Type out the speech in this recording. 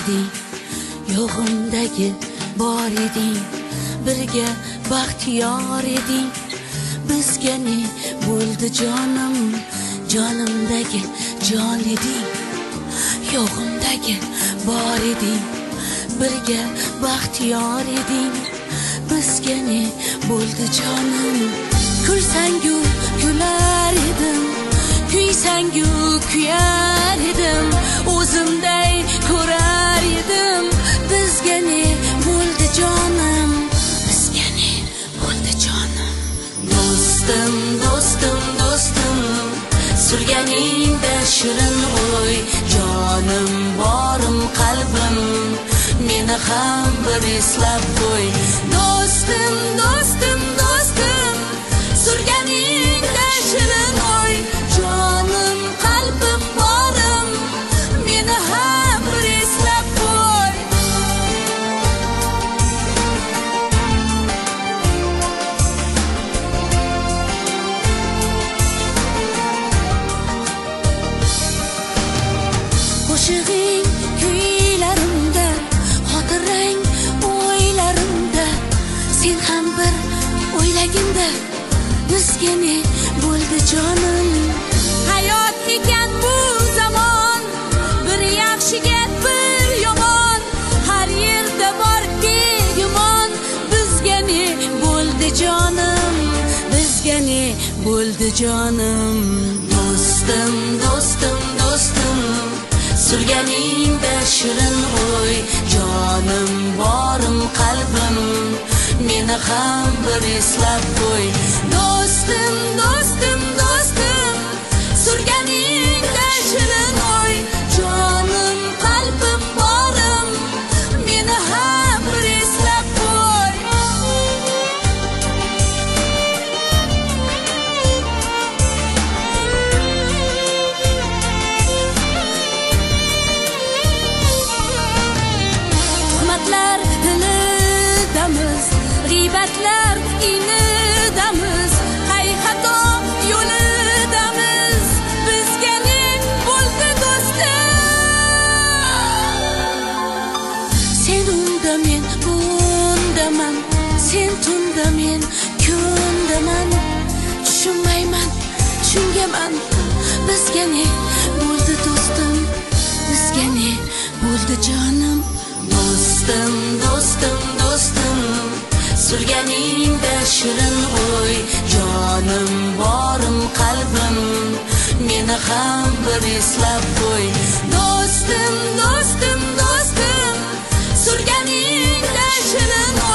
eding, yo'g'imdagi bor eding, birga baxtiyor eding. Bizga ne bo'ldi jonim, jonimdagi jon eding, yo'g'imdagi bor eding, birga baxtiyor eding. Bizga ne bo'ldi jonim, kulsangu kular edim, kuysangu kuyar edim, o'zimday ko'rar edim. Bizga ne bo'ldi jonim, bizga ne bo'ldi jonim. Do'stim, do'stim, do'stim, surganingda shirin o'y, jonim borim qalbim, meni ham bir eslab qo'y. Do'stim, do'stim, do'stim, surganingda shirin o'y, jonim qalbim borim, meni ham bir eslab qo'y. Qo'shig'ing kuylarimda, xotirang o'ylarimda, sen ham bir o'ylaginda, bizga ne bo'ldi jonim. Hayot ekan bu zamon, bir yaxshiga bir yomon, har yerda bor begumon. Bizga ne bo'ldi jonim, bizga ne bo'ldi jonim. Do'stim, do'stim, do'stim, surganingda shirin o'y, jonim borim qalbim, meni ham bir eslab qo'y. Do'stim, do'stim, do'stim, surganingda shirin o'y, jonim qalbim borim, meni ham bir eslab qo'y. Tuhmatlar dilidamiz, g'iybatlar inidamiz, xato yo'lidamiz. Bizga ne bo'ldi do'stim? Sen unda, men bundaman, sen tunda, men kundaman. Tushunmayman, tushungaman. Bizga ne bo'ldi do'stim, bizga ne bo'ldi jonim. Do'stim, do'stim, do'stim, surganingda shirin o'y, jonim borim qalbim, meni ham bir eslab qo'y. Do'stim, do'stim, do'stim, surganingda shirin